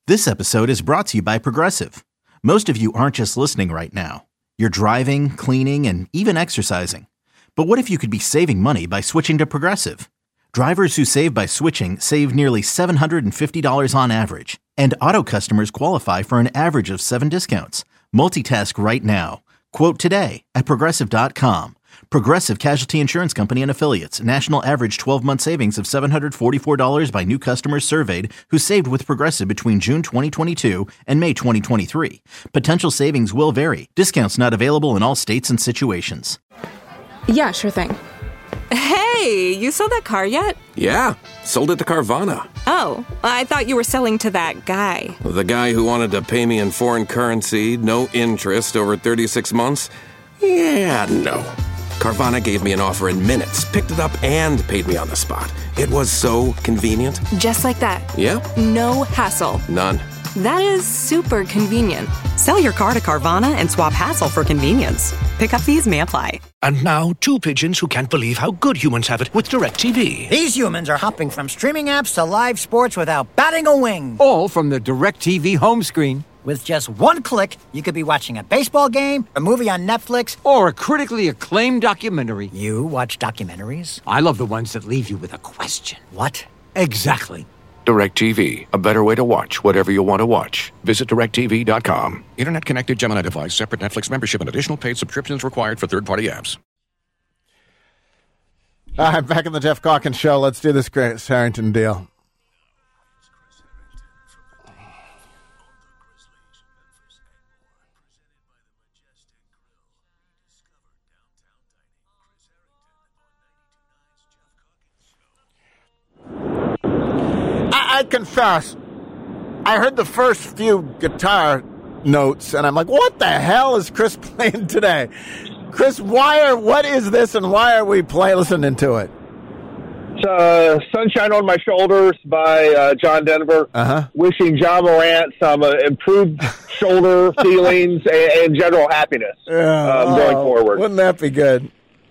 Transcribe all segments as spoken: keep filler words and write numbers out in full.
This episode is brought to you by Progressive. Most of you aren't just listening right now. You're driving, cleaning, and even exercising. But what if you could be saving money by switching to Progressive? Drivers who save by switching save nearly seven hundred fifty dollars on average. And auto customers qualify for an average of seven discounts. Multitask right now. Quote today at Progressive dot com. Progressive Casualty Insurance Company and Affiliates. National average twelve-month savings of seven hundred forty-four dollars by new customers surveyed who saved with Progressive between June twenty twenty-two and May twenty twenty-three. Potential savings will vary. Discounts not available in all states and situations. Yeah, sure thing. Hey, you sold that car yet? Yeah, sold it to Carvana. Oh, I thought you were selling to that guy. The guy who wanted to pay me in foreign currency, no interest, over thirty-six months? Yeah, no. Carvana gave me an offer in minutes, picked it up, and paid me on the spot. It was so convenient. Just like that. Yep. No hassle. None. That is super convenient. Sell your car to Carvana and swap hassle for convenience. Pickup fees may apply. And now, two pigeons who can't believe how good humans have it with DirecTV. These humans are hopping from streaming apps to live sports without batting a wing. All from the DirecTV home screen. With just one click, you could be watching a baseball game, a movie on Netflix, or a critically acclaimed documentary. You watch documentaries? I love the ones that leave you with a question. What? Exactly. DirecTV, a better way to watch whatever you want to watch. Visit direct T V dot com. Internet-connected Gemini device, separate Netflix membership, and additional paid subscriptions required for third-party apps. All right, back in the Jeff Calkins Show. Let's do this Chris Harrington deal. I confess, I heard the first few guitar notes, and I'm like, what the hell is Chris playing today? Chris, why are, what is this, and why are we play, listening to it? It's uh, Sunshine on My Shoulders by uh, John Denver. Uh-huh. Wishing John Morant some uh, improved shoulder feelings and, and general happiness yeah. um, oh, going forward. Wouldn't that be good?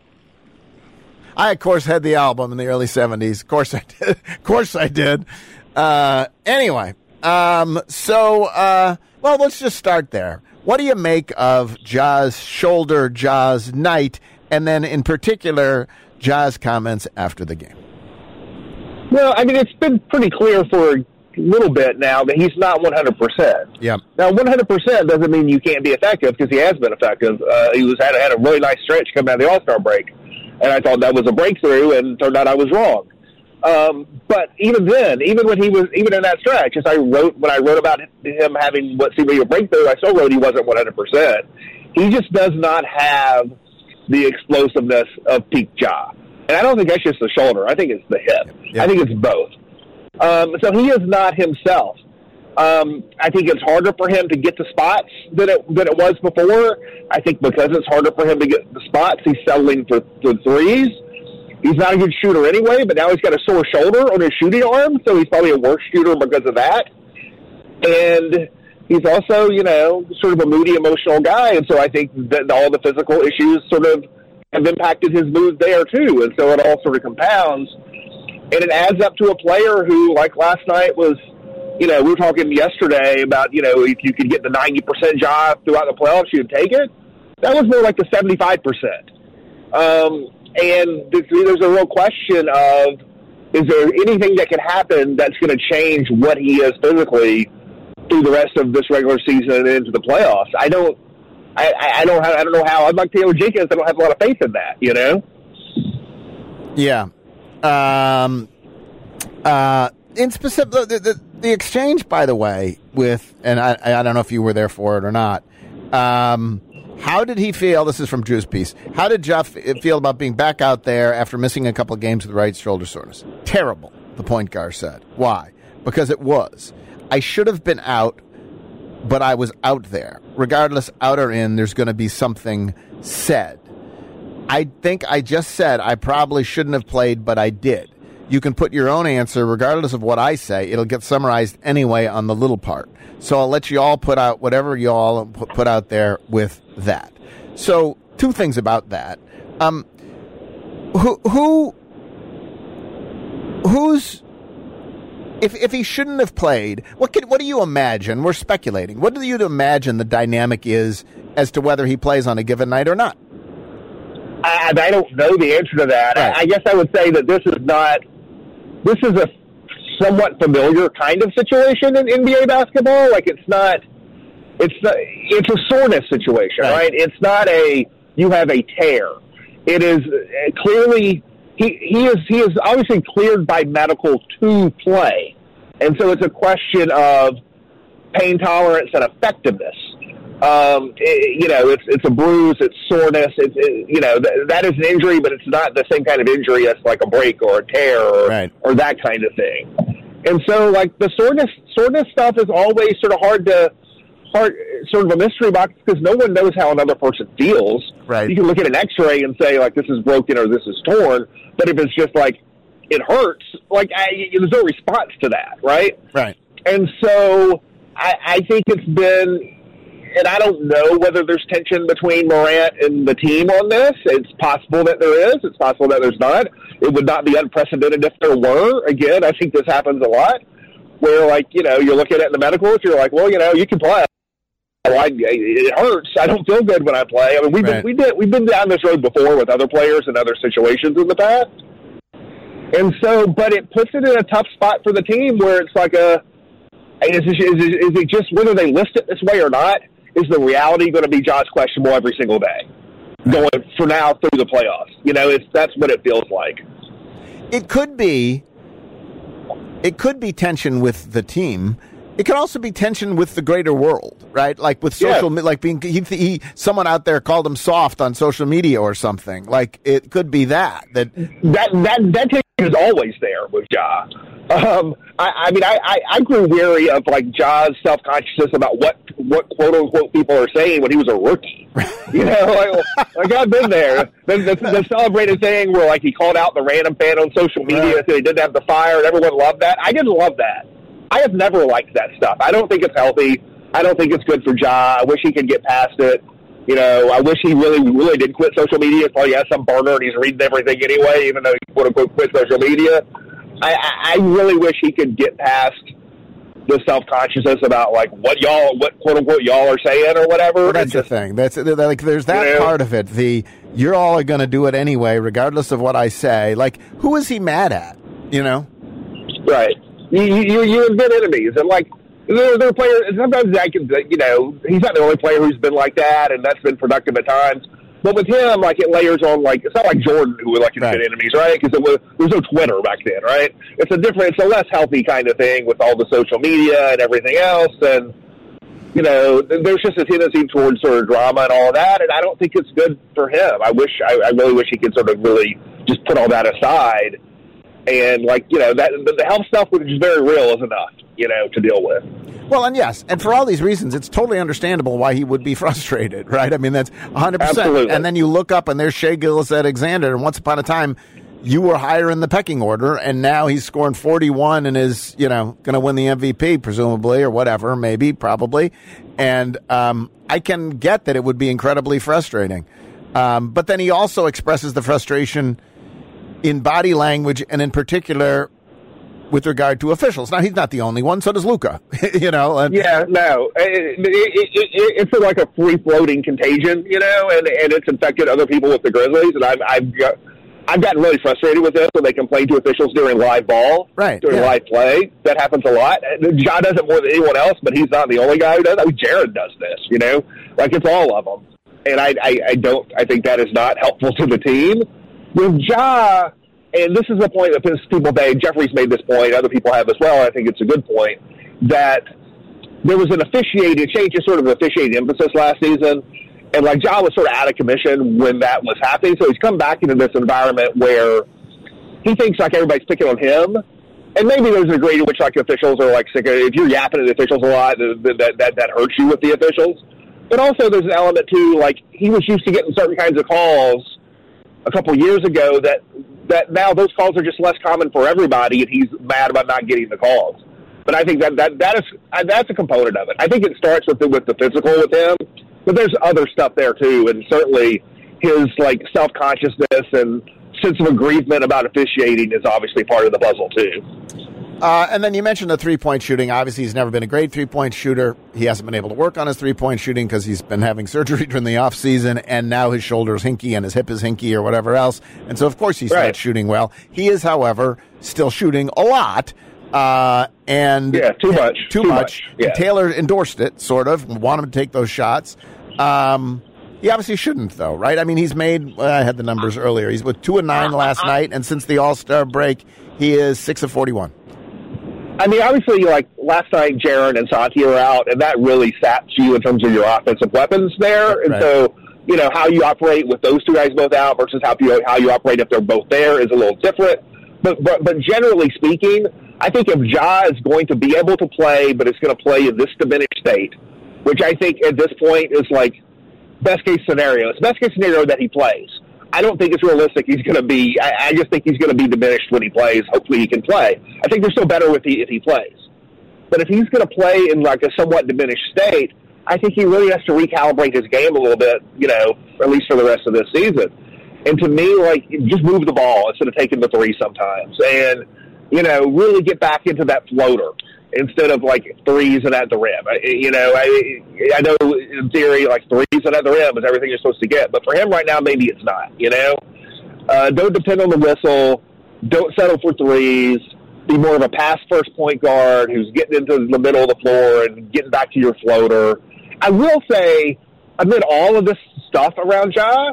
I, of course, had the album in the early seventies. Of course I did. Of course I did. Uh, anyway, um, so, uh, well, let's just start there. What do you make of Ja's shoulder, Ja's night, and then in particular, Ja's comments after the game? Well, I mean, it's been pretty clear for a little bit now that he's not one hundred percent. Yeah. Now, one hundred percent doesn't mean you can't be effective, because he has been effective. Uh, he was had, had a really nice stretch coming out of the All-Star break, and I thought that was a breakthrough, and turned out I was wrong. Um, but even then, even when he was, even in that stretch, as I wrote, when I wrote about him having what seemed to be a breakthrough, I still wrote he wasn't one hundred percent. He just does not have the explosiveness of peak Ja. And I don't think that's just the shoulder. I think it's the hip. Yeah. I think it's both. Um, so he is not himself. Um, I think it's harder for him to get to spots than it, than it was before. I think because it's harder for him to get the spots, he's settling for, for threes. He's not a good shooter anyway, but now he's got a sore shoulder on his shooting arm, so he's probably a worse shooter because of that. And he's also, you know, sort of a moody, emotional guy, and so I think that all the physical issues sort of have impacted his mood there too, and so it all sort of compounds. And it adds up to a player who, like last night, was, you know, we were talking yesterday about, you know, if you could get the ninety percent job throughout the playoffs, you'd take it. That was more like the seventy-five percent. Um, and there's a real question of, is there anything that can happen that's going to change what he is physically through the rest of this regular season and into the playoffs? I don't, I, I don't, have, I don't know how. Unlike Taylor Jenkins, I don't have a lot of faith in that. You know? Yeah. Um. Uh. In specific, the, the the exchange, by the way, with, and I I don't know if you were there for it or not. Um. How did he feel? This is from Drew's piece. How did Jeff feel about being back out there after missing a couple of games with right shoulder soreness? Terrible, the point guard said. Why? Because it was. I should have been out, but I was out there. Regardless, out or in, there's going to be something said. I think I just said I probably shouldn't have played, but I did. You can put your own answer, regardless of what I say. It'll get summarized anyway on the little part. So I'll let you all put out whatever you all put out there with that. So two things about that. Um, who, who, whose if if he shouldn't have played, what can, what do you imagine? We're speculating. What do you imagine the dynamic is as to whether he plays on a given night or not? I, I don't know the answer to that. Right. I, I guess I would say that this is not. This is a somewhat familiar kind of situation in N B A basketball. Like it's not. It's not, it's a soreness situation, right. right? It's not a you have a tear. It is clearly he he is he is obviously cleared by medical to play, and so it's a question of pain tolerance and effectiveness. Um, it, you know, it's it's a bruise, it's soreness, it's it, you know th- that is an injury, but it's not the same kind of injury as like a break or a tear or, right. or that kind of thing. And so, like the soreness soreness stuff is always sort of hard to. Part, sort of a mystery box because no one knows how another person feels. Right. You can look at an X-ray and say like this is broken or this is torn, but if it's just like it hurts, like I, there's no response to that, right? Right. And so I, I think it's been, and I don't know whether there's tension between Morant and the team on this. It's possible that there is. It's possible that there's not. It would not be unprecedented if there were. Again, I think this happens a lot, where like you know you're looking at the medicals, you're like, well, you know, you can play. Oh, I, it hurts. I don't feel good when I play. I mean, we've right. been, we did we've been down this road before with other players in other situations in the past, and so, but it puts it in a tough spot for the team where it's like a is it, is it, is it just whether they list it this way or not? Is the reality going to be Josh questionable every single day, going for now through the playoffs? You know, it's that's what it feels like. It could be. It could be tension with the team. It could also be tension with the greater world, right? Like with social, yeah. like being he, he, someone out there called him soft on social media or something. Like it could be that that that that that tension is always there with Ja. Um, I, I mean, I, I, I grew weary of like Ja's self consciousness about what what quote unquote people are saying when he was a rookie. You know, like, like I've been there. The, the, the celebrated thing where like he called out the random fan on social media, right. said he didn't have the fire, and everyone loved that. I didn't love that. I have never liked that stuff. I don't think it's healthy. I don't think it's good for Ja. I wish he could get past it. You know, I wish he really, really did quit social media. Probably has some burner and he's reading everything anyway, even though he quote unquote quit social media. I, I really wish he could get past the self consciousness about like what y'all, what quote unquote y'all are saying or whatever. Well, that's just, the thing. That's like there's that you know, part of it. The you're all going to do it anyway, regardless of what I say. Like, who is he mad at? You know, right? You you you invent enemies, and like there, there are players. Sometimes I can, you know, he's not the only player who's been like that, and that's been productive at times. But with him, like it layers on, like it's not like Jordan who would like invent right. enemies, right? Because there was no Twitter back then, right? It's a different, it's a less healthy kind of thing with all the social media and everything else, and you know, there's just a tendency towards sort of drama and all of that, and I don't think it's good for him. I wish, I, I really wish he could sort of really just put all that aside. And, like, you know, that the health stuff, which is very real, is enough, you know, to deal with. Well, and yes, and for all these reasons, it's totally understandable why he would be frustrated, right? I mean, that's one hundred percent. Absolutely. And then you look up, and there's Shai Gilgeous-Alexander, and once upon a time, you were higher in the pecking order, and now he's scoring forty-one and is, you know, going to win the M V P, presumably, or whatever, maybe, probably. And um, I can get that it would be incredibly frustrating. Um, but then he also expresses the frustration in body language, and in particular with regard to officials. Now, he's not the only one. So does Luka. you know. And, yeah, no, it, it, it, it, it's like a free floating contagion, you know, and and it's infected other people with the Grizzlies. And I've I've got, I've gotten really frustrated with this when they complain to officials during live ball, right? During yeah. live play. That happens a lot. Ja does it more than anyone else, but he's not the only guy who does it. I mean, Jared does this, you know, like it's all of them. And I, I, I don't. I think that is not helpful to the team. With Ja, and this is the point that people made, Jeffrey's made this point, other people have as well, I think it's a good point, that there was an officiating, change in sort of officiating emphasis last season, and like Ja was sort of out of commission when that was happening, so he's come back into this environment where he thinks like everybody's picking on him, and maybe there's a degree to which like officials are like sick of, if you're yapping at the officials a lot, that, that, that hurts you with the officials. But also there's an element too, like he was used to getting certain kinds of calls a couple years ago that that now those calls are just less common for everybody, and he's mad about not getting the calls. But I think that that, that is that's a component of it. I think it starts with the, with the physical with him, but there's other stuff there too, and certainly his like self-consciousness and sense of aggrievement about officiating is obviously part of the puzzle too. Uh, and then you mentioned the three-point shooting. Obviously, he's never been a great three-point shooter. He hasn't been able to work on his three-point shooting because he's been having surgery during the offseason, and now his shoulder's hinky and his hip is hinky or whatever else. And so, of course, he's right. not shooting well. He is, however, still shooting a lot. Uh, and yeah, too much. Too, too much. much. Yeah. Taylor endorsed it, sort of, want him to take those shots. Um, he obviously shouldn't, though, right? I mean, he's made, well, I had the numbers earlier. He's with two and nine last night, and since the All-Star break, he is six of forty-one. I mean, obviously, like last night, Jaren and Santi were out, and that really saps you in terms of your offensive weapons there. And right. so, you know, how you operate with those two guys both out versus how you how you operate if they're both there is a little different. But but but generally speaking, I think if Ja is going to be able to play, but it's going to play in this diminished state, which I think at this point is like best case scenario. It's best case scenario that he plays. I don't think it's realistic he's going to be – I just think he's going to be diminished when he plays. Hopefully he can play. I think they're still better if he, if he plays. But if he's going to play in like a somewhat diminished state, I think he really has to recalibrate his game a little bit, you know, at least for the rest of this season. And to me, like, just move the ball instead of taking the three sometimes. And, you know, really get back into that floater instead of, like, threes and at the rim. I, you know, I I know in theory, like, threes and at the rim is everything you're supposed to get. But for him right now, maybe it's not, you know? Uh, don't depend on the whistle. Don't settle for threes. Be more of a pass-first point guard who's getting into the middle of the floor and getting back to your floater. I will say, amid all of this stuff around Ja,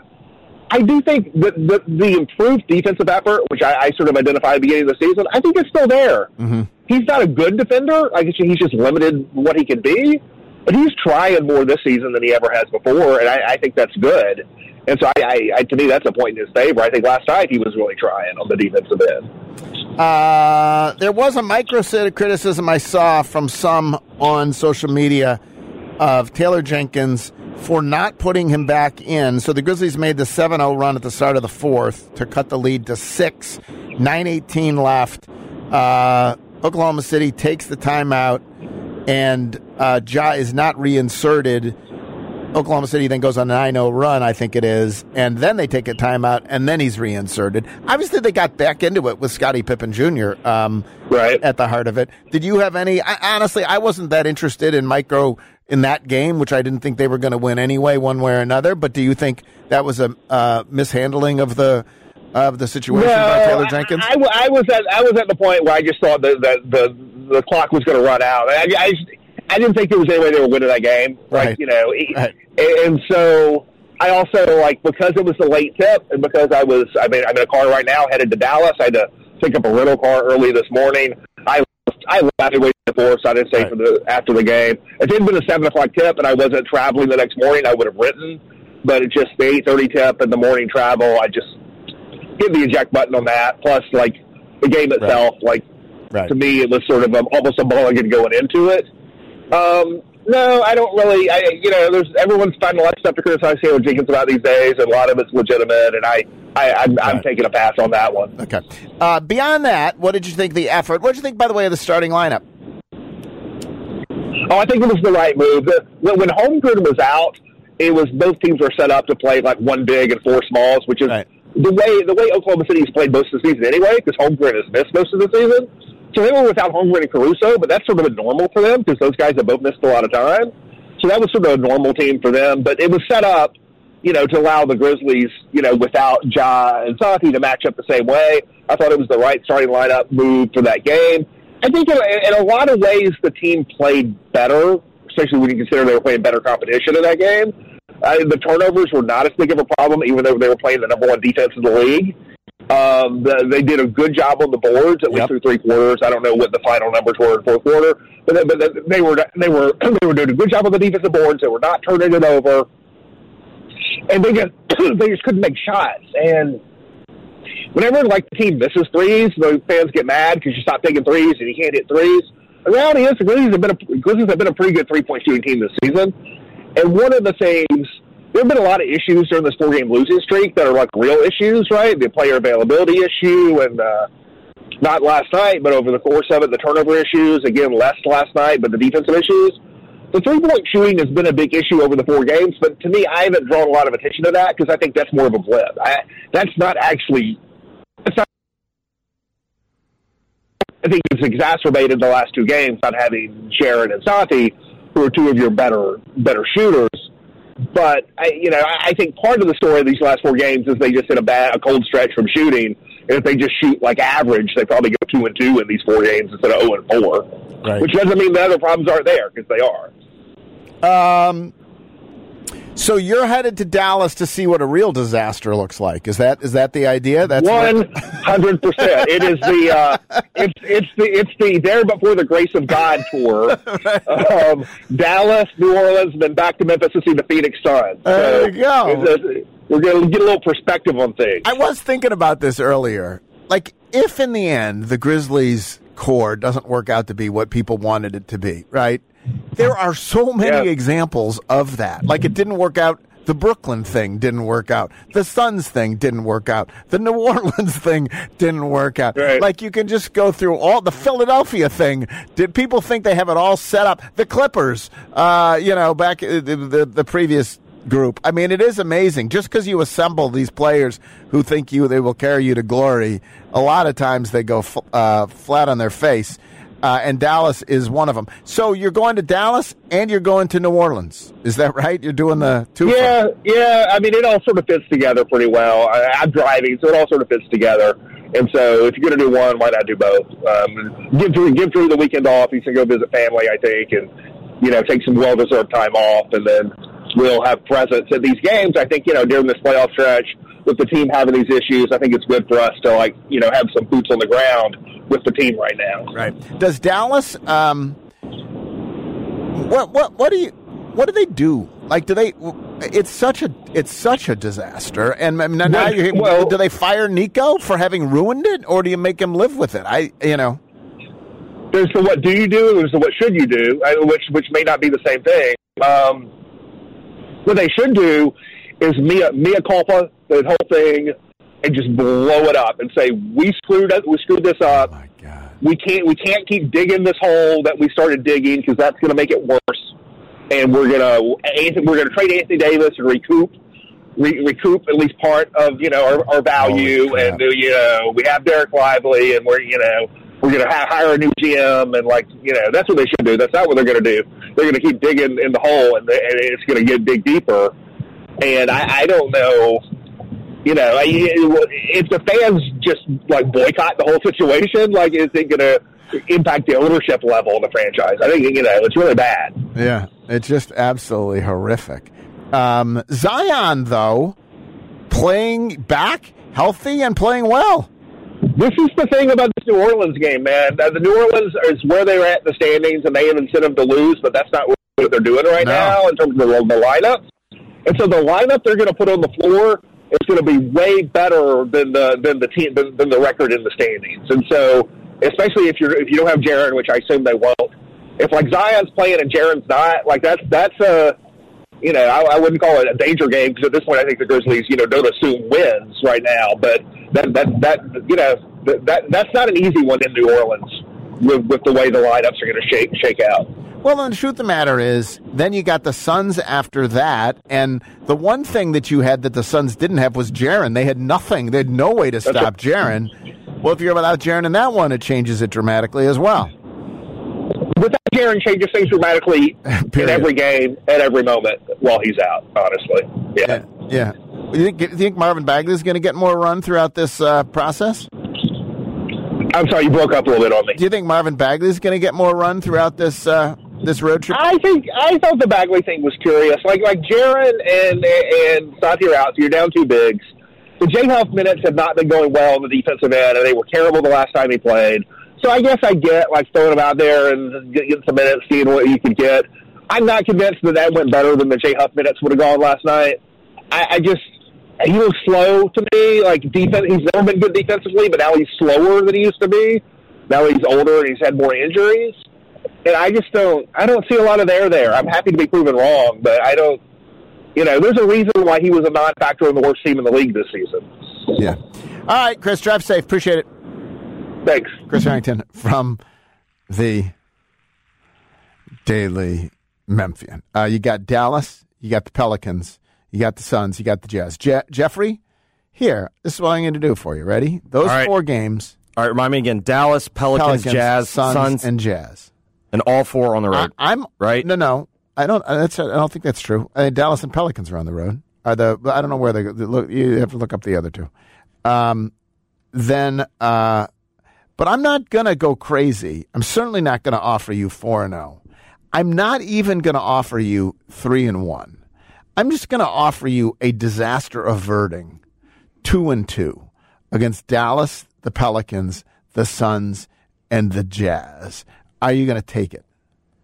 I do think that the, the improved defensive effort, which I, I sort of identified at the beginning of the season, I think it's still there. Mm-hmm. He's not a good defender. I guess he's just limited what he can be. But he's trying more this season than he ever has before, and I, I think that's good. And so, I, I, I, to me, that's a point in his favor. I think last night he was really trying on the defensive end. Uh, there was a micro criticism I saw from some on social media of Taylor Jenkins for not putting him back in. So the Grizzlies made the seven oh run at the start of the fourth to cut the lead to six. nine eighteen left. Uh, Oklahoma City takes the timeout, and uh, Ja is not reinserted. Oklahoma City then goes on a nine oh run, I think it is, and then they take a timeout, and then he's reinserted. Obviously, they got back into it with Scottie Pippen Junior Um, right at the heart of it. Did you have any? I, honestly, I wasn't that interested in micro in that game, which I didn't think they were going to win anyway, one way or another. But do you think that was a uh, mishandling of the of the situation no, by Taylor Jenkins? I, I, I was at I was at the point where I just thought that the the, the clock was going to run out. I, I, I didn't think there was any way they were winning that game. Like, right. you know, right. and so I also, like, because it was a late tip and because I was, I mean, I'm in a car right now headed to Dallas. I had to pick up a rental car early this morning. I I left away before, so I didn't stay right. for the after the game. If it had been a seven o'clock tip and I wasn't traveling the next morning, I would have written. But it's just the eight thirty tip and the morning travel. I just hit the eject button on that. Plus, like, the game itself, right. like, right. to me, it was sort of um, almost a mulligan going into it. Um, no, I don't really. I, you know, there's everyone's finding a lot of stuff to criticize Taylor Jenkins about these days, and a lot of it's legitimate. And I, I, I'm, right. I'm taking a pass on that one. Okay. Uh, beyond that, what did you think of the effort? What did you think, by the way, of the starting lineup? Oh, I think it was the right move. When, when Holmgren was out, it was both teams were set up to play like one big and four smalls, which is right. the way the way Oklahoma City's played most of the season anyway, because Holmgren has missed most of the season. So they were without Holmgren and Caruso, but that's sort of a normal for them because those guys have both missed a lot of time. So that was sort of a normal team for them. But it was set up, you know, to allow the Grizzlies, you know, without Ja and Santi to match up the same way. I thought it was the right starting lineup move for that game. I think in, in a lot of ways the team played better, especially when you consider they were playing better competition in that game. Uh, the turnovers were not as big of a problem, even though they were playing the number one defense in the league. Um, the, they did a good job on the boards, at least yep. through three quarters. I don't know what the final numbers were in fourth quarter, but they, but they were they were they were doing a good job on the defensive boards. They were not turning it over, and they just they just couldn't make shots. And whenever like the team misses threes, the fans get mad because you stop taking threes and you can't hit threes. The reality is the Grizzlies have been a, Grizzlies have been a pretty good three point shooting team this season, and one of the things. There have been a lot of issues during this four-game losing streak that are like real issues, right? The player availability issue, and uh, not last night, but over the course of it, the turnover issues. Again, less last night, but the defensive issues. The three-point shooting has been a big issue over the four games, but to me, I haven't drawn a lot of attention to that because I think that's more of a blip. I, that's not actually. That's not, I think it's exacerbated the last two games not having Jaren and Santi, who are two of your better better shooters. But I, you know, I think part of the story of these last four games is they just hit a bad, a cold stretch from shooting. And if they just shoot like average, they probably go two and two in these four games instead of zero and four. Right. Which doesn't mean the other problems aren't there, because they are. Um. So you're headed to Dallas to see what a real disaster looks like. Is that is that the idea? That's one hundred percent. It is the uh, it's it's the it's the there before the grace of God tour. um, Dallas, New Orleans, and then back to Memphis to see the Phoenix Suns. So there you go. A, we're going to get a little perspective on things. I was thinking about this earlier. Like, if in the end the Grizzlies core doesn't work out to be what people wanted it to be, right? There are so many yeah. examples of that. Like, it didn't work out. The Brooklyn thing didn't work out. The Suns thing didn't work out. The New Orleans thing didn't work out. Right. Like, you can just go through all the Philadelphia thing. Did people think they have it all set up? The Clippers, uh, you know, back uh, the, the the previous group. I mean, it is amazing. Just because you assemble these players who think you they will carry you to glory, a lot of times they go f- uh, flat on their face. Uh, and Dallas is one of them. So you're going to Dallas and you're going to New Orleans. Is that right? You're doing the two? Yeah, yeah. I mean, it all sort of fits together pretty well. I, I'm driving, so it all sort of fits together. And so if you're going to do one, why not do both? Um, give Drew, give Drew the weekend off. He can go visit family, I think, and, you know, take some well-deserved time off. And then we'll have presence at these games. I think, you know, during this playoff stretch, with the team having these issues, I think it's good for us to, like, you know, have some boots on the ground with the team right now. Right. Does Dallas, um, what, what, what do you, what do they do? Like, do they, it's such a, it's such a disaster. And now, now well, you well, do they fire Nico for having ruined it, or do you make him live with it? I, you know. There's the what do you do, and there's the what should you do, which, which may not be the same thing. Um, what they should do is mea, mea culpa, the whole thing, and just blow it up and say, we screwed up, we screwed this up. Oh my God. We can't we can't keep digging this hole that we started digging, because that's going to make it worse. And we're gonna we're gonna trade Anthony Davis and recoup re, recoup at least part of you know our, our value. And you know we have Derek Lively, and we're you know we're gonna ha- hire a new G M, and like you know that's what they should do. That's not what they're gonna do. They're gonna keep digging in the hole, and, they, and it's gonna get dig deeper. And I, I don't know, you know, if the fans just, like, boycott the whole situation, like, is it going to impact the ownership level of the franchise? I think, you know, it's really bad. Yeah, it's just absolutely horrific. Um, Zion, though, playing back, healthy, and playing well. This is the thing about this New Orleans game, man. The New Orleans is where they're at in the standings, and they have incentive to lose, but that's not what they're doing right no. now in terms of the, the lineup. And so the lineup they're going to put on the floor is going to be way better than the than the team than, than the record in the standings. And so, especially if you're if you don't have Jaren, which I assume they won't, if like Zion's playing and Jaren's not, like that's that's a you know I, I wouldn't call it a danger game, because at this point I think the Grizzlies you know don't assume wins right now. But that that that you know that that's not an easy one in New Orleans with with the way the lineups are going to shake shake out. Well, the truth of the matter is, then you got the Suns after that, and the one thing that you had that the Suns didn't have was Jaren. They had nothing. They had no way to stop Jaren. Well, if you're without Jaren in that one, it changes it dramatically as well. Without Jaren, changes things dramatically in every game, at every moment while he's out, honestly. Yeah. Yeah. yeah. You think, do you think Marvin Bagley is going to get more run throughout this uh, process? I'm sorry, you broke up a little bit on me. Do you think Marvin Bagley is going to get more run throughout this uh, this road trip? I think I thought the Bagley thing was curious. Like like Jaren and and Santi are out, so you're down two bigs. The J Huff minutes have not been going well on the defensive end, and they were terrible the last time he played. So I guess I get like throwing him out there and getting some minutes, seeing what you could get. I'm not convinced that that went better than the J Huff minutes would have gone last night. I, I just. He was slow to me. Like defense, he's never been good defensively, but now he's slower than he used to be. Now he's older and he's had more injuries, and I just don't. I don't see a lot of there there. I'm happy to be proven wrong, but I don't. You know, there's a reason why he was a non-factor in the worst team in the league this season. Yeah. All right, Chris, drive safe. Appreciate it. Thanks, Chris Harrington from the Daily Memphian. Uh, you got Dallas. You got the Pelicans. You got the Suns, you got the Jazz. Je- Jeffrey, here, this is what I'm going to do for you. Ready? Those right. four games, All right, remind me again. Dallas, Pelicans, Pelicans, Jazz, Suns, Suns, and Jazz. And all four on the road. I, I'm right? No, no. I don't That's I don't think that's true. I mean, Dallas and Pelicans are on the road. Are the I don't know where they look. You have to look up the other two. Um, then, uh, but I'm not going to go crazy. I'm certainly not going to offer you four and oh. I'm not even going to offer you three and one. I'm just going to offer you a disaster averting two and two against Dallas, the Pelicans, the Suns, and the Jazz. Are you going to take it?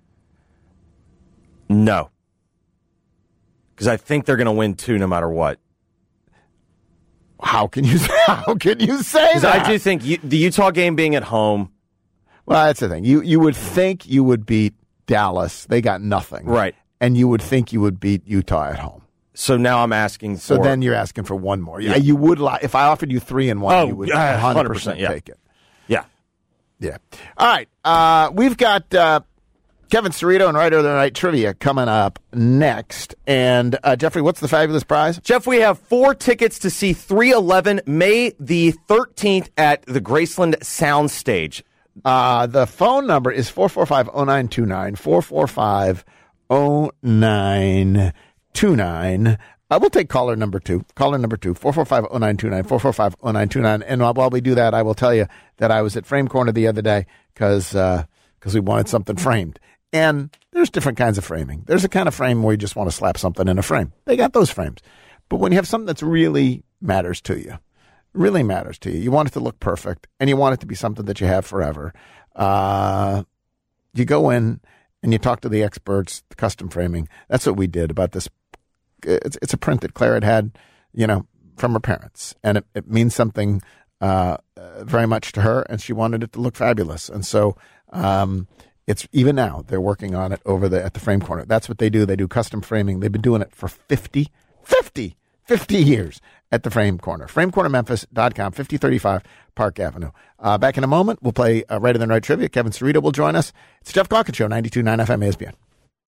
No. Because I think they're going to win two no matter what. How can you how can you say that? I do think you, the Utah game being at home. Well, that's the thing. You you would think you would beat Dallas. They got nothing. Right. And you would think you would beat Utah at home. So now I'm asking for... So then you're asking for one more. Yeah. You would li- if I offered you three and one, oh, you would one hundred percent yeah. take it. Yeah. Yeah. All right. Uh, we've got uh, Kevin Cerrito and Writer of the Night Trivia coming up next. And uh, Jeffrey, what's the fabulous prize? Jeff, we have four tickets to see three eleven May the thirteenth at the Graceland Soundstage. Uh, the phone number is four four five, oh nine two nine, four four five, oh nine two nine. Uh, we'll take caller number two. Caller number two, four four five, oh nine two nine, four four five, oh nine two nine. And while, while we do that, I will tell you that I was at Frame Corner the other day because uh, because we wanted something framed. And there's different kinds of framing. There's a kind of frame where you just want to slap something in a frame. They got those frames. But when you have something that's really matters to you, really matters to you. You want it to look perfect, and you want it to be something that you have forever. Uh, you go in and you talk to the experts, the custom framing. That's what we did about this. It's, it's a print that Claire had had, you know, from her parents, and it, it means something uh, uh, very much to her, and she wanted it to look fabulous. And so um, it's even now they're working on it over the at the Frame Corner. That's what they do. They do custom framing. They've been doing it for fifty, fifty, fifty years. At the Frame Corner. frame corner memphis dot com, fifty thirty-five Park Avenue. Uh, back in a moment, we'll play uh, Right and Right Trivia. Kevin Cerrito will join us. It's Jeff Calkins Show, ninety-two point nine F M E S P N.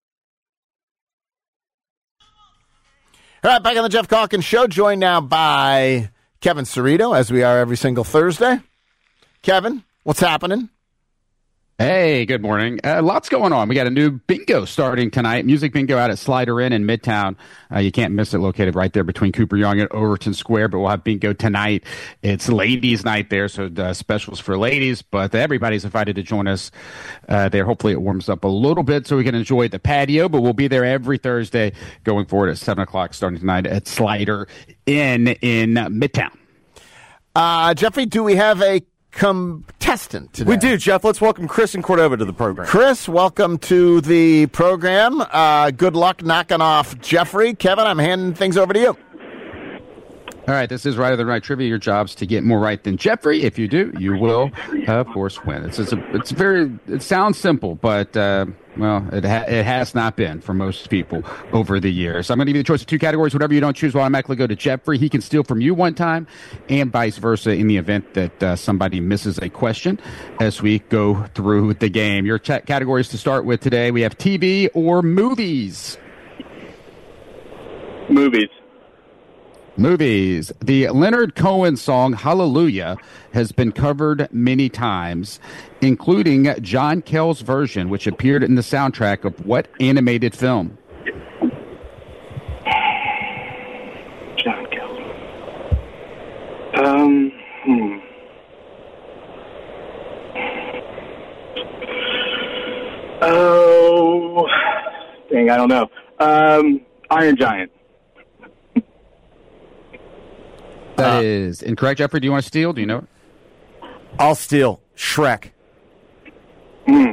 All right, back on the Jeff Calkins Show, joined now by Kevin Cerrito, as we are every single Thursday. Kevin, what's happening? Hey, good morning. Uh, lots going on. We got a new bingo starting tonight. Music bingo out at Slider Inn in Midtown. Uh, you can't miss it, located right there between Cooper Young and Overton Square. But we'll have bingo tonight. It's ladies' night there, so uh, specials for ladies. But everybody's invited to join us uh, there. Hopefully it warms up a little bit so we can enjoy the patio. But we'll be there every Thursday going forward at seven o'clock starting tonight at Slider Inn in Midtown. Uh, Jeffrey, do we have a contestant today? We do, Jeff. Let's welcome Chris and Cordova to the program. Chris, welcome to the program. Uh, good luck knocking off Jeffrey. Kevin, I'm handing things over to you. All right, this is Right or the Right Trivia. Your job's to get more right than Jeffrey. If you do, you will, uh, of course, win. It's it's, a, it's very. It sounds simple, but uh, well, it ha- it has not been for most people over the years. I'm going to give you the choice of two categories. Whatever you don't choose will automatically go to Jeffrey. He can steal from you one time, and vice versa in the event that uh, somebody misses a question as we go through the game. Your ch- categories to start with today: we have T V or movies. Movies. Movies. The Leonard Cohen song Hallelujah has been covered many times, including John Kell's version, which appeared in the soundtrack of what animated film? John Kell. Um, hmm. Oh, dang, I don't know. Um, Iron Giant. That uh, is incorrect. Jeffrey, do you want to steal? Do you know it? I'll steal. Shrek. Mm.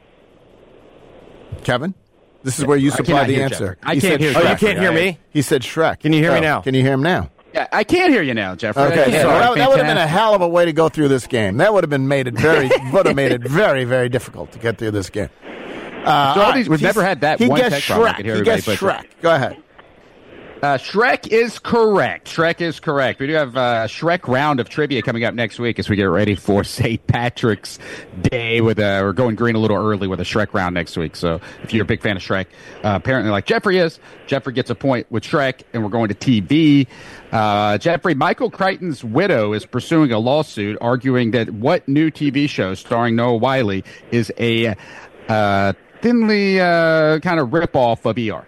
Kevin? This is where you supply the answer. Jeffrey. I he can't hear Shrek. Oh, you can't hear me? He said Shrek. Can you hear oh, me now? Can you hear him now? Yeah, I can't hear you now, Jeffrey. Okay, so that, that would have been a hell of a way to go through this game. That would have been made it very would have made it very, very difficult to get through this game. Uh, so all all these, right, we've never had that he one gets tech problem. I Shrek. could hear he everybody gets but Shrek. Go ahead. Uh, Shrek is correct. Shrek is correct. We do have a Shrek round of trivia coming up next week as we get ready for Saint Patrick's Day. With a, we're going green a little early with a Shrek round next week. So if you're a big fan of Shrek, uh, apparently like Jeffrey is, Jeffrey gets a point with Shrek, and we're going to T V. Uh, Jeffrey, Michael Crichton's widow is pursuing a lawsuit arguing that what new T V show starring Noah Wyle is a uh, thinly uh, kind of ripoff of E R.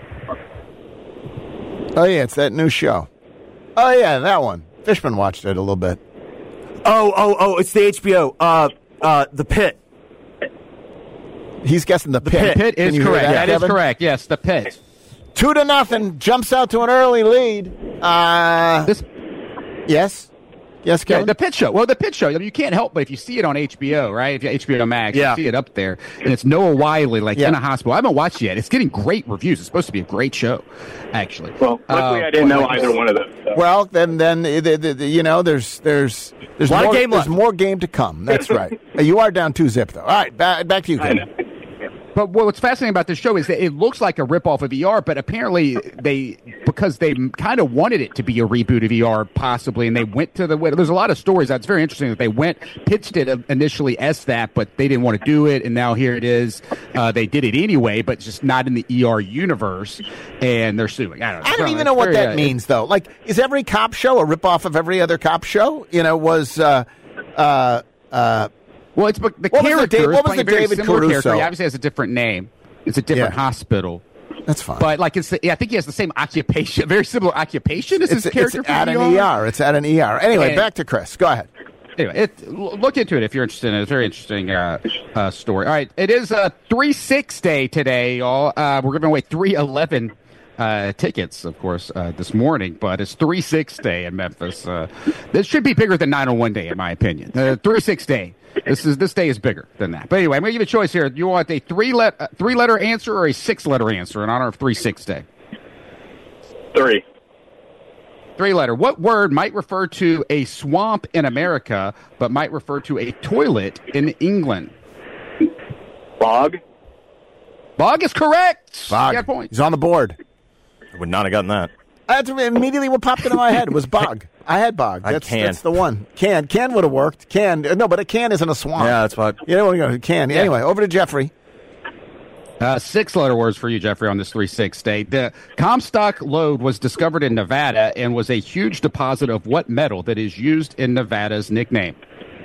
Oh, yeah, it's that new show. Oh, yeah, that one. Fishman watched it a little bit. Oh, oh, oh, it's the H B O. Uh, uh, The Pit. He's guessing The Pit. The Pit Can is you hear correct. That, that is Kevin? correct. Yes, The Pit. Two to nothing. Jumps out to an early lead. Uh, this, yes? Yes, Kevin? Yeah, the Pit Show. Well, the Pit Show, I mean, you can't help but if you see it on H B O, right? If you H B O Max, yeah. you see it up there. And it's Noah Wyle, like, yeah. in a hospital. I haven't watched it yet. It's getting great reviews. It's supposed to be a great show, actually. Well, luckily uh, I didn't know like either one of those. So. Well, then, then the, the, the, you know, there's there's there's a lot more, of game there's left. more game to come. That's right. You are down two zip though. All right, back back to you, Kevin. But what's fascinating about this show is that it looks like a ripoff of E R, but apparently they, because they kind of wanted it to be a reboot of E R, possibly, and they went to the, there's a lot of stories that's very interesting that they went, pitched it initially as that, but they didn't want to do it, and now here it is. Uh, they did it anyway, but just not in the E R universe, and they're suing. I don't know. I don't So even it's know what very, that uh, means, though. Like, is every cop show a ripoff of every other cop show? You know, was uh, uh, uh, Well, it's but the what was the character Da- is what was playing the a very David similar character. Caruso? He obviously has a different name. It's a different Yeah. hospital. That's fine. But like it's, yeah, I think he has the same occupation, very similar occupation as it's, his character. it's from at an E E R. R. It's at an E R. Anyway, And- back to Chris. Go ahead. Anyway, it, l- look into it if you're interested in it. It's a very interesting uh, uh, story. All right, it is a three six day today, y'all. Uh, we're giving away three eleven uh, tickets, of course, uh, this morning, but it's three six day in Memphis. Uh, this should be bigger than nine oh one day, in my opinion. Uh, three six day. This is this day is bigger than that. But anyway, I'm going to give you a choice here. You want a three let uh, three letter answer or a six letter answer in honor of three six day? Three. Three letter. What word might refer to a swamp in America, but might refer to a toilet in England? Bog. Bog is correct. Bog. You got a point. He's on the board. I would not have gotten that. That's immediately what popped into my head was Bog. I had Bog. I That's, can. that's the one. Can. Can would have worked. Can. No, but a can isn't a swamp. Yeah, that's what. You know what you can. Yeah. Anyway, over to Jeffrey. Uh, six letter words for you, Jeffrey, on this three six day. The Comstock lode was discovered in Nevada and was a huge deposit of what metal that is used in Nevada's nickname?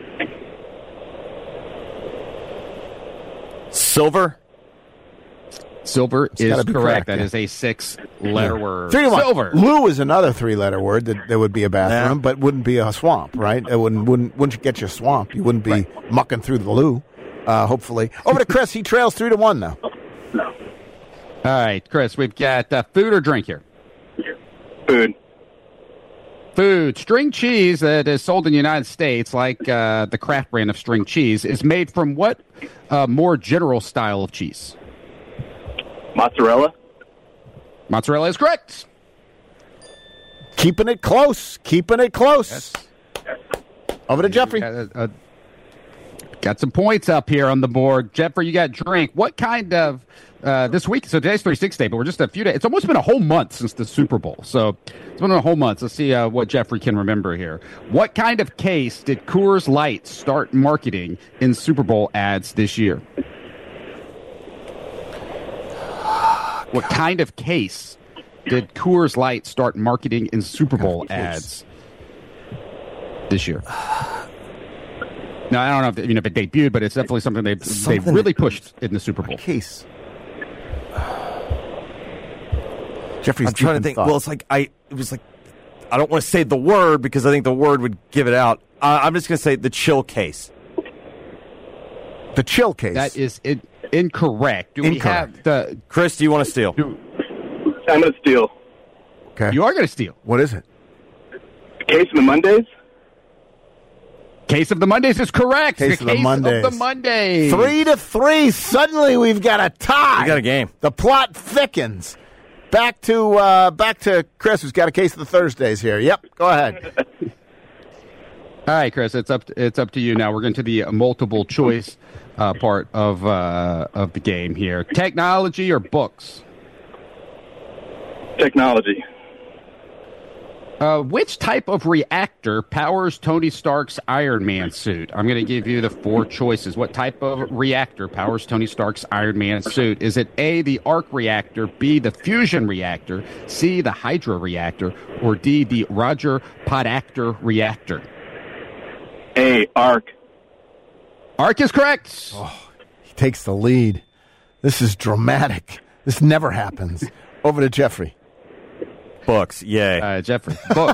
Silver. Silver It's gotta is be correct. correct, That yeah. is a six letter word. Three to one. Silver. Lou is another three-letter word that, that would be a bathroom, but wouldn't be a swamp, right? It wouldn't wouldn't wouldn't get you a swamp. You wouldn't be Right. mucking through the loo. Uh, hopefully, over to Chris. He trails three to one now. All right, Chris, we've got uh, food or drink here. Food. Food. String cheese that is sold in the United States, like uh, the Kraft brand of string cheese, is made from what uh, more general style of cheese? Mozzarella. Mozzarella is correct. Keeping it close. Keeping it close. Yes. Over to Jeffrey. Got, uh, got some points up here on the board. Jeffrey, you got drink. What kind of, uh, this week, so today's three six day, but we're just a few days. It's almost been a whole month since the Super Bowl. So it's been a whole month. Let's see uh, what Jeffrey can remember here. What kind of case did Coors Light start marketing in Super Bowl ads this year? What kind of case did Coors Light start marketing in Super Bowl ads this year? No, I don't know if, you know, if it debuted, but it's definitely something they they Something really that- pushed in the Super Bowl. Case. Jeffrey's I'm trying to deep in think. thought. Well, it's like I. It was like I don't want to say the word because I think the word would give it out. Uh, I'm just going to say the chill case. The chill case. That is in, incorrect. Do we Incorrect. have the? Chris, do you want to steal? Do, I'm going to steal. Okay. you are going to steal. What is it? Case of the Mondays. Case of the Mondays is correct. Case the of the case Mondays. of the Mondays. Three to three. Suddenly we've got a tie. We got a game. The plot thickens. Back to uh, back to Chris, who's got a case of the Thursdays here. Yep. Go ahead. All right, Chris, it's up. To, it's up to you now. We're going to the multiple choice uh, part of uh, of the game here. Technology or books? Technology. Uh, which type of reactor powers Tony Stark's Iron Man suit? I'm going to give you the four choices. What type of reactor powers Tony Stark's Iron Man suit? Is it A, the arc reactor, B, the fusion reactor, C, the hydro reactor, or D, the Roger Podactor reactor? A, arc. Arc is correct. Oh, he takes the lead. This is dramatic. This never happens. Over to Jeffrey. Books, yay. Uh, Jeffrey, books.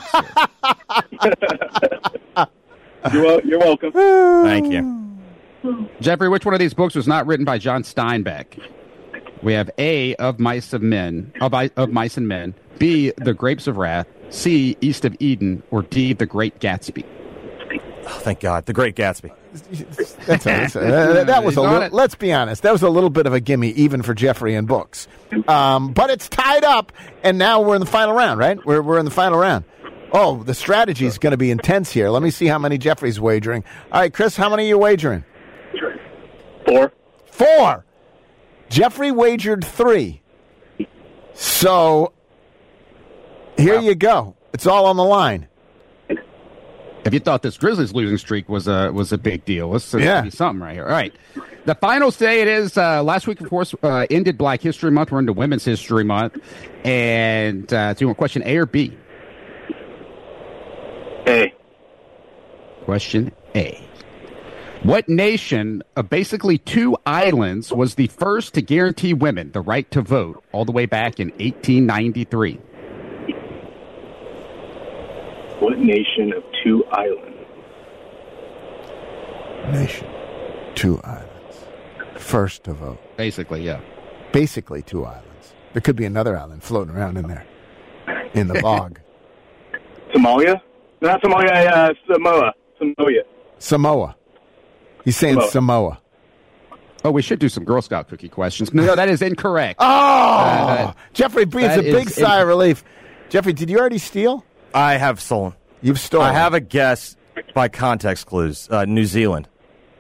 you're, wel- you're welcome. Thank you. Jeffrey, which one of these books was not written by John Steinbeck? We have A, Of Mice of Men, of, I- of Mice and Men, B, The Grapes of Wrath, C, East of Eden, or D, The Great Gatsby. Oh, thank God. The Great Gatsby. That's a, that's a, uh, that was a little, let's be honest, that was a little bit of a gimme even for Jeffrey in books. Um, but it's tied up, and now we're in the final round, right? We're we're in the final round. Oh, the strategy is going to be intense here. Let me see how many Jeffrey's wagering. All right, Chris, how many are you wagering? Four. Four. Jeffrey wagered three. So here wow. you go. It's all on the line. If you thought this Grizzlies losing streak was a was a big deal, let's yeah. be something right here. All right, the finals today. It is uh, last week, of course, uh, ended Black History Month. We're into Women's History Month, and uh, do you want question A or B? A. Question A. What nation of basically two islands was the first to guarantee women the right to vote all the way back in eighteen ninety-three? What nation of two islands? Nation. Two islands. First to vote. Basically, yeah. Basically two islands. There could be another island floating around in there. In the bog. Somalia? Not Somalia, uh, Samoa. Samoa. Samoa. He's saying Samoa. Samoa. Oh, we should do some Girl Scout cookie questions. No, that is incorrect. Oh! Uh, Jeffrey breathes a big sigh of relief. Jeffrey, did you already steal? I have stolen. You've stolen. I have a guess by context clues. Uh, New Zealand.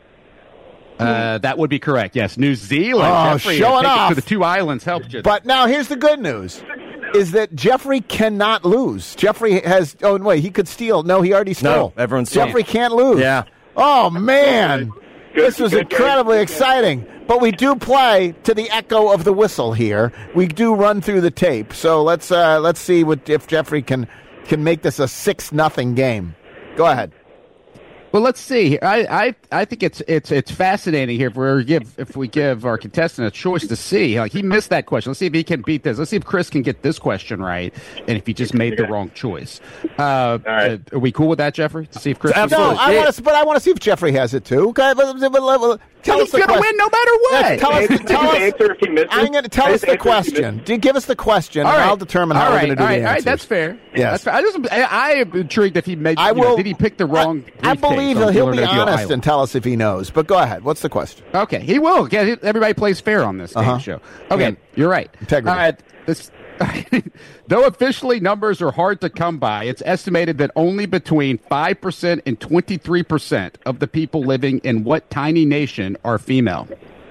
Uh, that would be correct. Yes, New Zealand. Oh, Jeffrey, show it off. To the two islands helped you. But now here's the good news: is that Jeffrey cannot lose. Jeffrey has. Oh wait, he could steal. No, he already stole. No, everyone's Jeffrey stealing. can't lose. Yeah. Oh man, good, this was good, incredibly good. exciting. But we do play to the echo of the whistle here. We do run through the tape. So let's uh, let's see what if Jeffrey can can make this a six nothing game. Go ahead. Well, let's see. I, I I think it's it's it's fascinating here if we give if we give our contestant a choice to see. Like he missed that question. Let's see if he can beat this. Let's see if Chris can get this question right, and if he just made the wrong choice. Uh, All right. uh, are we cool with that, Jeffrey? To see if Chris. Absolutely. No, I want to, but I want to see if Jeffrey has it too. Okay, but, but, but, tell he's us the gonna question. win no matter what. Yeah, tell us. Tell us. Answer if he misses. I'm going to tell us the question. Give us the question, all and right. I'll determine how all we're right. going to do all right. the All right, answers. that's fair. Yes. That's fair. I just I, I am intrigued if he made. I you will. Know, did he pick the wrong? I, I believe he'll, he'll be honest and tell us if he knows. But go ahead. What's the question? Okay, he will. Yeah, everybody plays fair on this game Uh-huh. show. Okay, Yeah. you're right. Integrity. All right. This, though officially numbers are hard to come by, it's estimated that only between five percent and twenty-three percent of the people living in what tiny nation are female?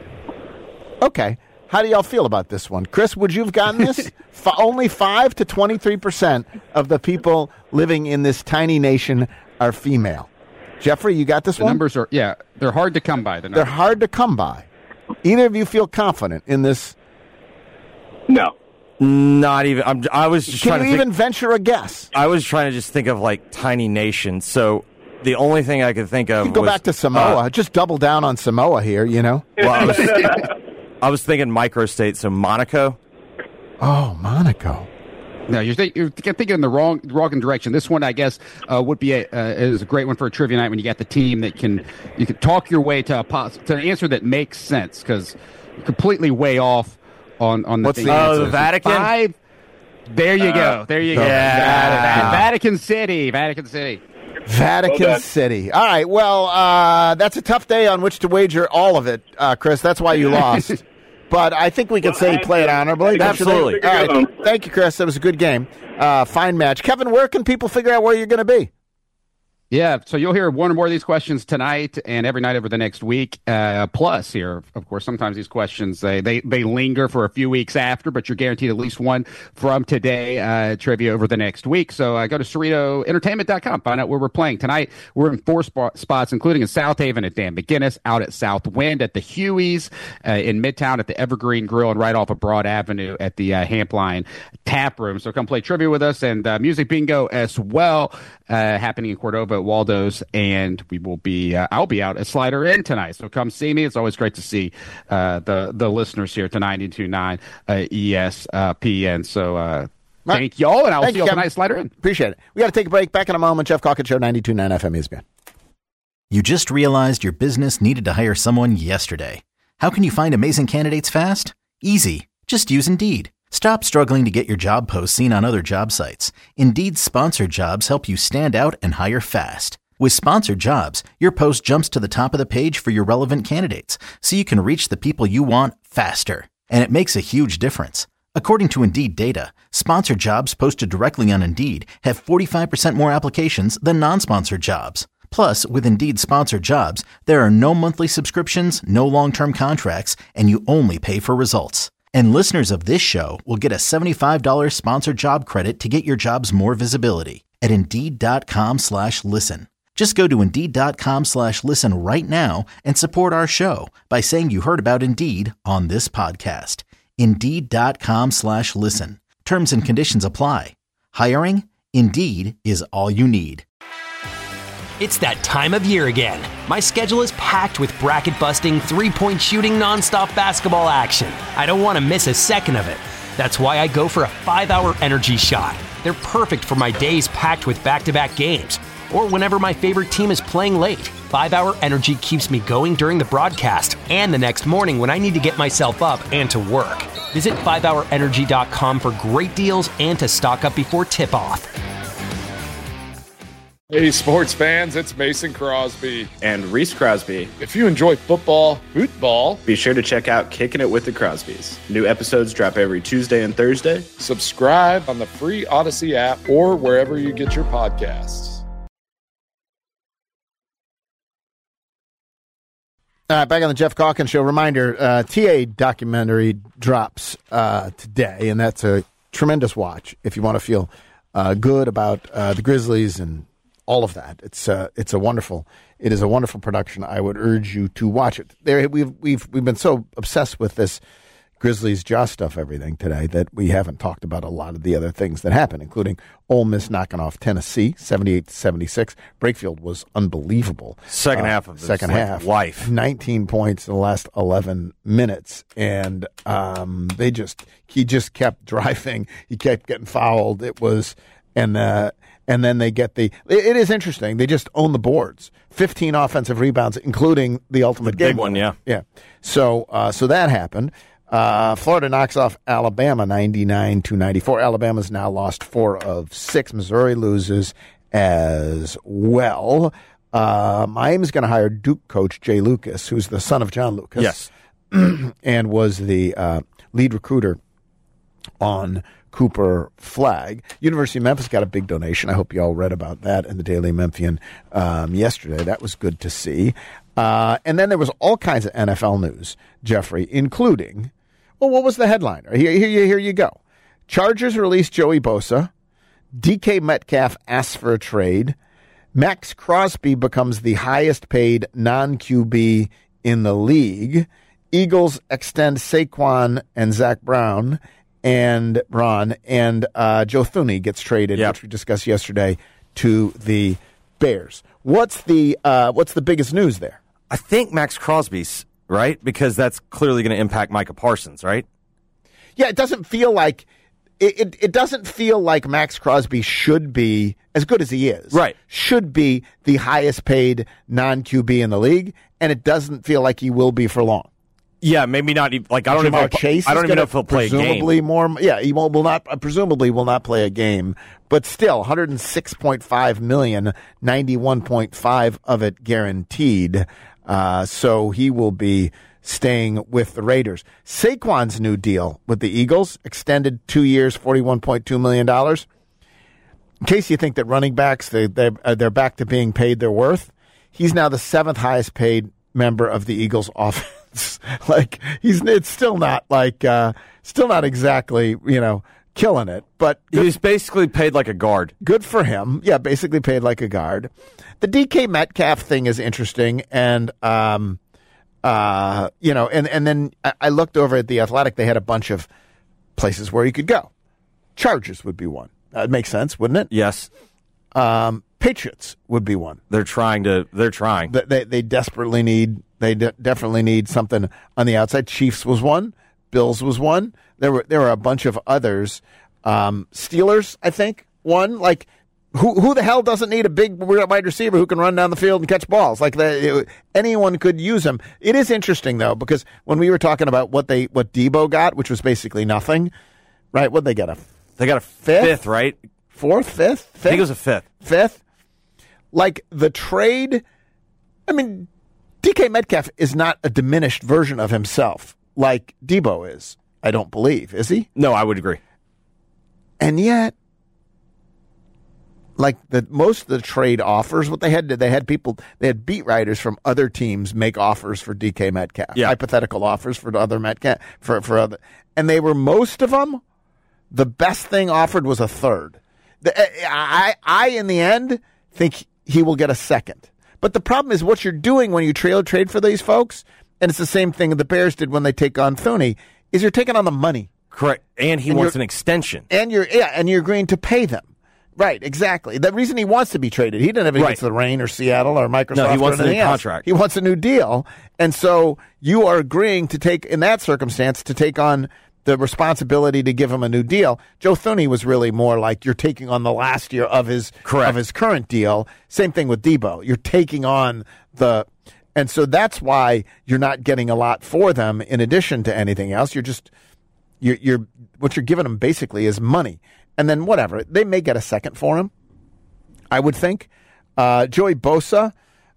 Okay. How do y'all feel about this one? Chris, would you have gotten this? F- only five to twenty-three percent of the people living in this tiny nation are female. Jeffrey, you got this the one? Numbers are, yeah, they're hard to come by. The They're hard to come by. Either of you feel confident in this? No. Not even. I'm, I was just Can trying you to even think, venture a guess? I was trying to just think of like tiny nations. So the only thing I could think of You go was, back to Samoa. uh, Just double down on Samoa here, you know? well, I was, I was thinking microstate, so Monaco. Oh, Monaco. No, you're, th- you're thinking in the wrong wrong direction. This one, I guess, uh, would be a uh, is a great one for a trivia night when you got the team that can you can talk your way to a pos- to an answer that makes sense because you're completely way off on on the. What's thing. the answer? Oh, the Vatican? Five. There you go. There you go. Yeah. Vatican City. Vatican City. Vatican Well City. All right. Well, uh, that's a tough day on which to wager all of it, uh, Chris. That's why you lost. But I think we can Well, say I- you played honorably. Don't you think? Absolutely. All right. Thank you, Chris. That was a good game. Uh, fine match. Kevin, where can people figure out where you're going to be? Yeah, so you'll hear one or more of these questions tonight and every night over the next week. Uh, plus, here, of course, sometimes these questions, they, they, they linger for a few weeks after, but you're guaranteed at least one from today, uh, trivia over the next week. So uh, go to Cerrito Entertainment dot com, find out where we're playing. Tonight, we're in four sp- spots, including in South Haven at Dan McGinnis, out at Southwind at the Huey's, uh, in Midtown at the Evergreen Grill, and right off of Broad Avenue at the uh, Hampline Tap Room. So come play trivia with us, and uh, music bingo as well, uh, happening in Cordova at Waldo's, and we will be uh, I'll be out at Slider Inn tonight, so come see me. It's always great to see uh, the the listeners here to ninety-two point nine uh, E S P N. So uh, right. thank y'all, and I'll Thank see y'all you, tonight at Slider Inn. Appreciate it. We got to take a break. Back in a moment. Jeff Calkins Show, ninety-two point nine F M E S P N. You just realized your business needed to hire someone yesterday. How can you find amazing candidates fast? Easy. Just use Indeed. Stop struggling to get your job posts seen on other job sites. Indeed's sponsored jobs help you stand out and hire fast. With sponsored jobs, your post jumps to the top of the page for your relevant candidates, so you can reach the people you want faster. And it makes a huge difference. According to Indeed data, sponsored jobs posted directly on Indeed have forty-five percent more applications than non-sponsored jobs. Plus, with Indeed sponsored jobs, there are no monthly subscriptions, no long-term contracts, and you only pay for results. And listeners of this show will get a seventy-five dollars sponsored job credit to get your jobs more visibility at Indeed.com slash listen. Just go to Indeed.com slash listen right now and support our show by saying you heard about Indeed on this podcast. Indeed.com slash listen. Terms and conditions apply. Hiring? Indeed is all you need. It's that time of year again. My schedule is packed with bracket-busting, three-point shooting, nonstop basketball action. I don't want to miss a second of it. That's why I go for a five-hour energy shot. They're perfect for my days packed with back-to-back games, or whenever my favorite team is playing late. five-hour energy keeps me going during the broadcast and the next morning when I need to get myself up and to work. Visit five hour energy dot com for great deals and to stock up before tip-off. Hey, sports fans, it's Mason Crosby. And Reese Crosby. If you enjoy football, football, be sure to check out Kicking It with the Crosbys. New episodes drop every Tuesday and Thursday. Subscribe on the free Odyssey app or wherever you get your podcasts. All right, back on the Jeff Calkins Show. Reminder, uh, T A documentary drops uh, today, and that's a tremendous watch if you want to feel uh, good about uh, the Grizzlies and all of that. It's uh, it's a wonderful it is a wonderful production. I would urge you to watch it. There we've we've we've been so obsessed with this Grizzlies Josh stuff, everything today, that we haven't talked about a lot of the other things that happened, including Ole Miss knocking off Tennessee, seventy-eight to seventy-six. Brakefield was unbelievable. Second uh, half of this second like half, life. nineteen points in the last eleven minutes, and um, they just he just kept driving. He kept getting fouled. It was and. Uh, And then they get the. It, it is interesting. They just own the boards. Fifteen offensive rebounds, including the ultimate the game big one. Yeah, yeah. So, uh, so that happened. Uh, Florida knocks off Alabama ninety-nine to ninety-four. Alabama's now lost four of six. Missouri loses as well. Uh, Miami's going to hire Duke coach Jay Lucas, who's the son of John Lucas. Yes, and was the uh, lead recruiter on Cooper Flag. University of Memphis got a big donation. I hope you all read about that in the Daily Memphian um, yesterday. That was good to see. Uh, and then there was all kinds of N F L news, Jeffrey, including, well, what was the headliner? Here, here, here you go. Chargers release Joey Bosa. D K Metcalf asks for a trade. Max Crosby becomes the highest paid non-Q B in the league. Eagles extend Saquon and Zach Brown. And Ron and uh, Joe Thuney gets traded, yep. which we discussed yesterday, to the Bears. What's the uh, what's the biggest news there? I think Max Crosby's right, because that's clearly going to impact Micah Parsons, right? Yeah, it doesn't feel like it, it. It doesn't feel like Max Crosby should be, as good as he is, right? Should be the highest paid non-Q B in the league, and it doesn't feel like he will be for long. Yeah, maybe not. Even, like I don't Jamar even. Chase I don't even know if he'll play a game. Presumably more. Yeah, he won't. Will not. Uh, presumably will not play a game. But still, one hundred six point five million, ninety-one point five of it guaranteed. Uh, so he will be staying with the Raiders. Saquon's new deal with the Eagles extended two years, forty-one point two million dollars. in case you think that running backs, they, they, uh, they're back to being paid their worth, he's now the seventh highest paid member of the Eagles offense. Like, he's it's still not like, uh, still not exactly, you know, killing it. But he's basically paid like a guard. Good for him. Yeah, basically paid like a guard. The D K Metcalf thing is interesting. And, um, uh, you know, and, and then I, I looked over at The Athletic. They had a bunch of places where you could go. Chargers would be one. That makes sense, wouldn't it? Yes. Um, Patriots would be one. They're trying to. They're trying. They they, they desperately need. They de- definitely need something on the outside. Chiefs was one. Bills was one. There were there were a bunch of others. Um, Steelers, I think, one. Like who who the hell doesn't need a big wide receiver who can run down the field and catch balls? Like the, it, anyone could use him. It is interesting though, because when we were talking about what they what Debo got, which was basically nothing, right? What they got a They got a fifth, fifth right? Fourth, fifth, fifth. I think it was a fifth. Fifth. Like the trade. I mean, D K Metcalf is not a diminished version of himself like Debo is. I don't believe. Is he? No, I would agree. And yet, like the most of the trade offers, what they had to, they had people, they had beat writers from other teams make offers for D K Metcalf, yeah. hypothetical offers for other Metcalf for for other, and they were most of them. The best thing offered was a third. The, I, I, in the end, think he will get a second. But the problem is what you're doing when you trail trade for these folks, and it's the same thing the Bears did when they take on Thuney, is you're taking on the money. Correct. And he and wants an extension. And you're yeah, and you're agreeing to pay them. Right, exactly. The reason he wants to be traded, he didn't have anything against the Reign or Seattle or Microsoft. No, he wants or a new else. contract. He wants a new deal. And so you are agreeing to take, in that circumstance, to take on the responsibility to give him a new deal. Joe Thuney was really more like you're taking on the last year of his Correct. of his current deal. Same thing with Debo. You're taking on the, and so that's why you're not getting a lot for them in addition to anything else. You're just you're, you're what you're giving them basically is money, and then whatever they may get a second for him. I would think uh, Joey Bosa.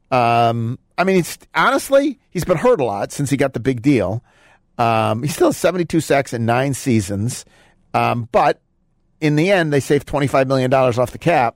Um, I mean, it's honestly he's been hurt a lot since he got the big deal. Um, he still has seventy-two sacks in nine seasons, um, but in the end, they saved twenty-five million dollars off the cap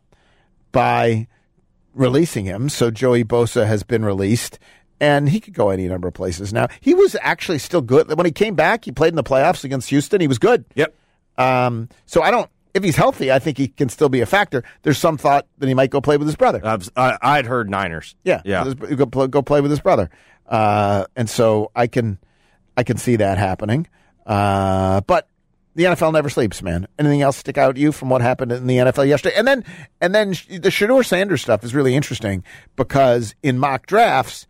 by releasing him. So Joey Bosa has been released, and he could go any number of places now. He was actually still good. When he came back, he played in the playoffs against Houston. He was good. Yep. Um, so I don't, if he's healthy, I think he can still be a factor. There's some thought that he might go play with his brother. Uh, I, I'd heard Niners. Yeah. Yeah. His, go, play, go play with his brother. Uh, and so I can, I can see that happening. Uh, but the N F L never sleeps, man. Anything else stick out to you from what happened in the N F L yesterday? And then, and then the Shedeur Sanders stuff is really interesting because in mock drafts,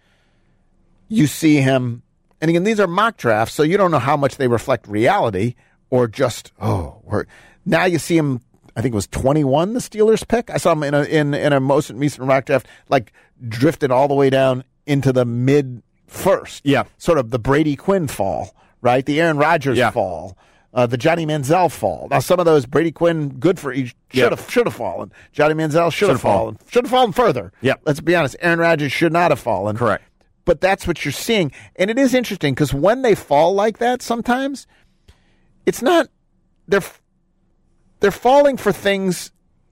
you see him, and again, these are mock drafts, so you don't know how much they reflect reality or just, oh, we're, now you see him, I think it was twenty-one, the Steelers pick. I saw him in a, in, in a most recent mock draft, like drifted all the way down into the mid first. Yeah. Sort of the Brady Quinn fall, right? The Aaron Rodgers yeah. fall. Uh, the Johnny Manziel fall. Now, some of those Brady Quinn, good for each, should have yep. should have fallen. Johnny Manziel should have fallen. Should have fallen further. Yep. Let's be honest. Aaron Rodgers should not have fallen. Correct. But that's what you're seeing. And it is interesting because when they fall like that, sometimes it's not, they're, they're falling for things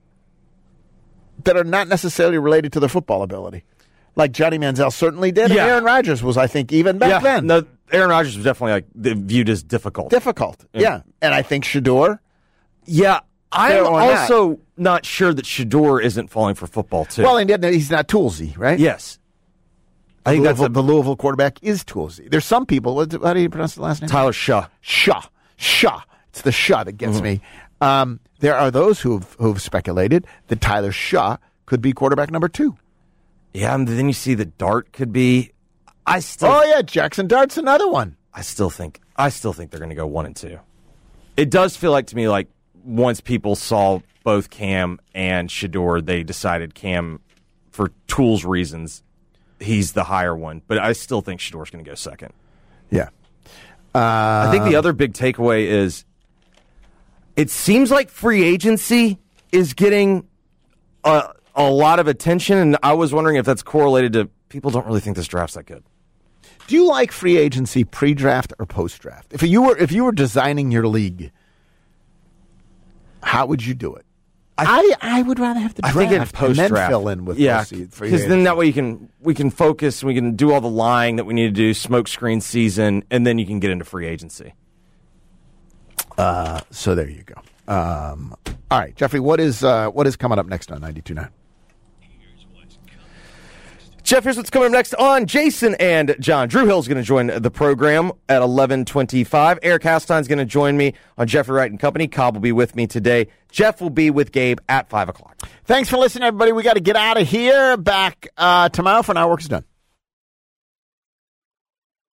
that are not necessarily related to their football ability. Like Johnny Manziel certainly did. Yeah. And Aaron Rodgers was, I think, even back yeah. then. No, Aaron Rodgers was definitely like viewed as difficult. Difficult, yeah. yeah. And I think Shedeur. Yeah, I'm or also not. not sure that Shedeur isn't falling for football, too. Well, and he's not toolsy, right? Yes. I think Louisville, that's a, the Louisville quarterback is toolsy. There's some people, what, how do you pronounce the last name? Tyler Shaw. Shaw. Shaw. It's the Shaw that gets mm-hmm. me. Um, there are those who've, who've speculated that Tyler Shaw could be quarterback number two. Yeah, and then you see the Dart could be. I still. Oh yeah, Jackson Dart's another one. I still think. I still think they're going to go one and two. It does feel like to me like once people saw both Cam and Shedeur, they decided Cam, for tools reasons, he's the higher one. But I still think Shedeur's going to go second. Yeah. Uh, I think the other big takeaway is it seems like free agency is getting a, a lot of attention, and I was wondering if that's correlated to people don't really think this draft's that good. Do you like free agency pre-draft or post-draft? If you were if you were designing your league, how would you do it? I, I would rather have the I draft think it's post and then draft. fill in with yeah, proceed for because then that way you can we can focus, we can do all the lying that we need to do, smoke screen season, and then you can get into free agency. Uh, so there you go. Um, all right, Jeffrey, what is uh, what is coming up next on ninety-two point nine? Jeff, here's what's coming up next on Jason and John. Drew Hill's going to join the program at eleven twenty-five. Eric Hastein's going to join me on Jeffrey Wright and Company. Cobb will be with me today. Jeff will be with Gabe at five o'clock. Thanks for listening, everybody. We got to get out of here. Back uh, tomorrow for Now Work is Done.